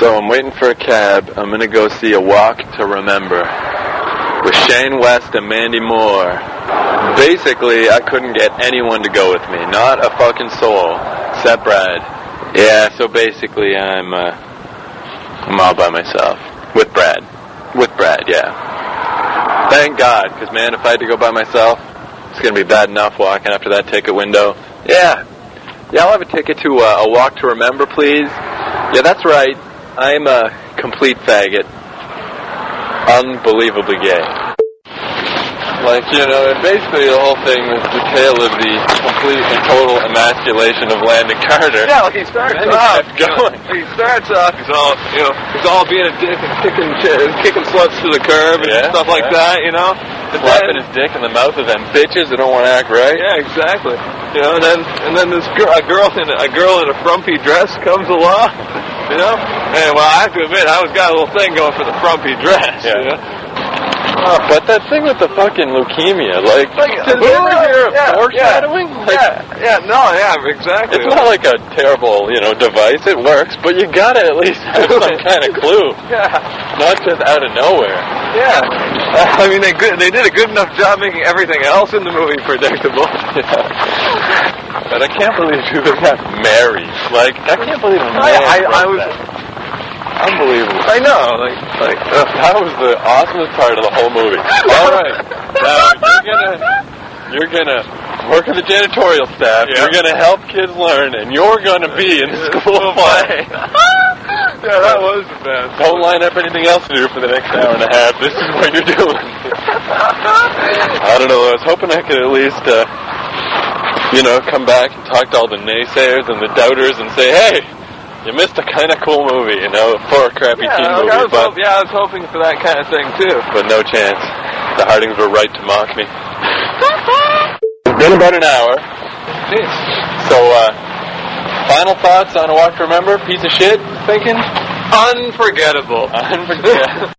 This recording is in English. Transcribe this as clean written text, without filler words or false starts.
So I'm waiting for a cab. I'm going to go see A Walk to Remember with Shane West and Mandy Moore. Basically, I couldn't get anyone to go with me. Not a fucking soul, except Brad. Yeah, so basically I'm all by myself. With Brad. With Brad, yeah. Thank God, because man, if I had to go by myself, it's going to be bad enough walking up to that ticket window. Yeah, I'll have a ticket to A Walk to Remember, please. Yeah, that's right. I'm a complete faggot. Unbelievably gay. Like, basically the whole thing is the tale of the complete and total emasculation of Landon Carter. Yeah, like he starts off, he's all being a dick and kicking sluts to the curb and stuff like that, Slapping his dick in the mouth of them bitches that don't want to act right. Yeah, exactly. And then this a girl in a frumpy dress comes along, And well, I have to admit, I got a little thing going for the frumpy dress, But that thing with the fucking leukemia, did you ever hear of foreshadowing? Exactly. It's not like a terrible, device. It works, but you gotta at least have some kind of clue. Yeah. Not just out of nowhere. Yeah. I mean, they did a good enough job making everything else in the movie predictable. But I can't believe you got married. I can't believe I was. Unbelievable. I know, that was the awesomest part of the whole movie. All right, now you're gonna work with the janitorial staff. Yeah. You're gonna help kids learn, and you're gonna be in the school play. Yeah, that was the best. Don't line up anything else to do for the next hour and a half. This is what you're doing. I don't know. I was hoping I could at least, come back and talk to all the naysayers and the doubters and say, hey. You missed a kind of cool movie, for a crappy teen movie. I was hoping for that kind of thing, too. But no chance. The Hardings were right to mock me. It's been about an hour. Jeez. So, final thoughts on A Walk to Remember? Piece of shit, thinking? Unforgettable. Unforgettable.